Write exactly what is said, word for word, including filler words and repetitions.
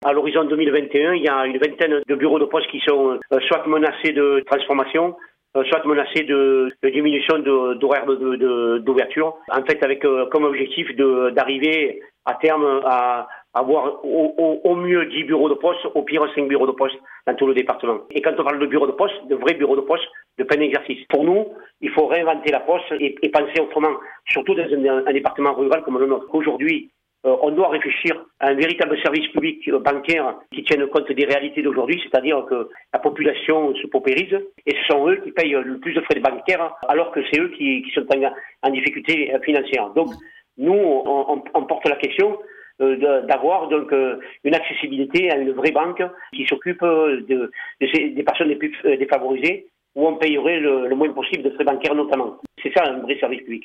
À l'horizon deux mille vingt et un, il y a une vingtaine de bureaux de poste qui sont euh, soit menacés de transformation, euh, soit menacés de, de diminution de, d'horaire de, de, de, d'ouverture. En fait, avec euh, comme objectif de, d'arriver à terme à avoir au, au, au mieux dix bureaux de poste, au pire cinq bureaux de poste dans tout le département. Et quand on parle de bureaux de poste, de vrais bureaux de poste, de plein exercice. Pour nous, il faut réinventer la poste et, et penser autrement, surtout dans un, un département rural comme le nôtre. Aujourd'hui, Euh, on doit réfléchir à un véritable service public euh, bancaire qui tienne compte des réalités d'aujourd'hui, c'est-à-dire que la population se paupérise et ce sont eux qui payent le plus de frais de bancaire alors que c'est eux qui, qui sont en, en difficulté financière. Donc nous, on, on, on porte la question euh, de, d'avoir donc euh, une accessibilité à une vraie banque qui s'occupe de, de ces, des personnes les plus défavorisées où on payerait le, le moins possible de frais bancaires notamment. C'est ça un vrai service public.